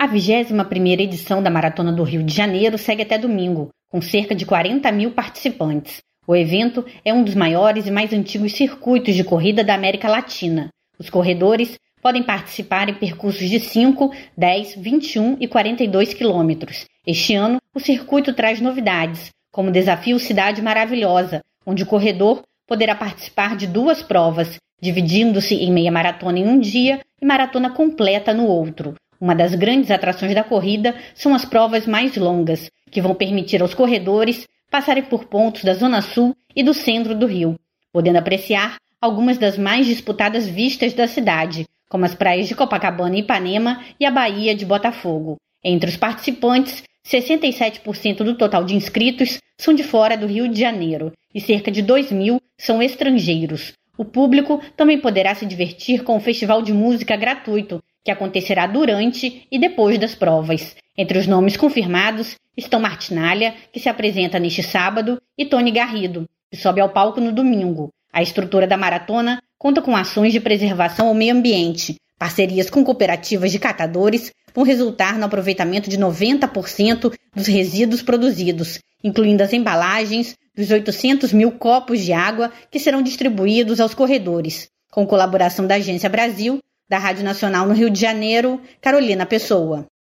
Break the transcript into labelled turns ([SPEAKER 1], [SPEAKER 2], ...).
[SPEAKER 1] A 21ª edição da Maratona do Rio de Janeiro segue até domingo, com cerca de 40 mil participantes. O evento é um dos maiores e mais antigos circuitos de corrida da América Latina. Os corredores podem participar em percursos de 5, 10, 21 e 42 quilômetros. Este ano, o circuito traz novidades, como o desafio Cidade Maravilhosa, onde o corredor poderá participar de 2 provas, dividindo-se em meia maratona em um dia e maratona completa no outro. Uma das grandes atrações da corrida são as provas mais longas, que vão permitir aos corredores passarem por pontos da Zona Sul e do centro do Rio, podendo apreciar algumas das mais disputadas vistas da cidade, como as praias de Copacabana e Ipanema e a Baía de Botafogo. Entre os participantes, 67% do total de inscritos são de fora do Rio de Janeiro e cerca de 2.000 são estrangeiros. O público também poderá se divertir com o festival de música gratuito, que acontecerá durante e depois das provas. Entre os nomes confirmados estão Martinalha, que se apresenta neste sábado, e Tony Garrido, que sobe ao palco no domingo. A estrutura da maratona conta com ações de preservação ao meio ambiente. Parcerias com cooperativas de catadores vão resultar no aproveitamento de 90% dos resíduos produzidos, incluindo as embalagens dos 800 mil copos de água que serão distribuídos aos corredores. Com colaboração da Agência Brasil, da Rádio Nacional no Rio de Janeiro, Carolina Pessoa.